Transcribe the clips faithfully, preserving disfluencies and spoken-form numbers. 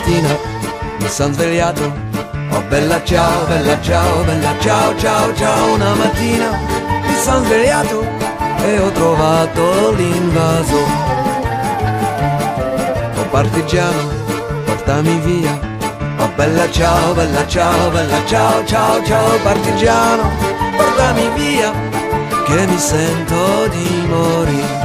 mattina mi son svegliato, oh bella ciao, bella ciao, bella ciao, ciao, ciao. Una mattina mi son svegliato e ho trovato l'invaso. Oh partigiano, portami via, oh bella ciao, bella ciao, bella ciao, ciao, ciao. Partigiano, portami via, che mi sento di morire.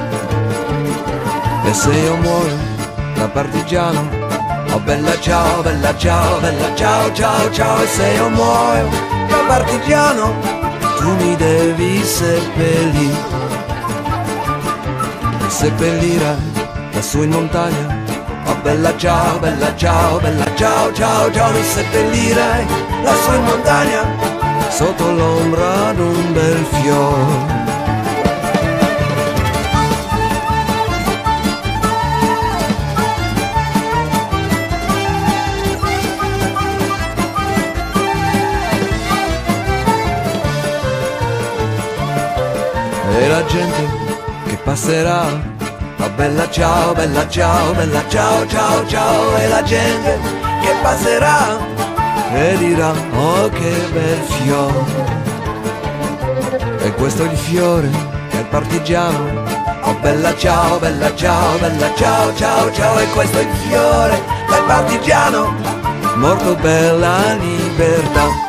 E se io muoio da partigiano, oh bella ciao, bella ciao, bella ciao, ciao, ciao. E se io muoio da partigiano, tu mi devi seppellire. Mi seppellirai lassù in montagna, oh bella ciao, bella ciao, bella ciao, ciao, ciao. Mi seppellirai lassù in montagna, sotto l'ombra d'un bel fiore. E la gente che passerà, oh bella ciao, bella ciao, bella ciao, ciao, ciao. E la gente che passerà e dirà, oh che bel fiore. E questo è il fiore del partigiano, oh bella ciao, bella ciao, bella ciao, ciao, ciao. E questo è il fiore del partigiano, morto per la libertà.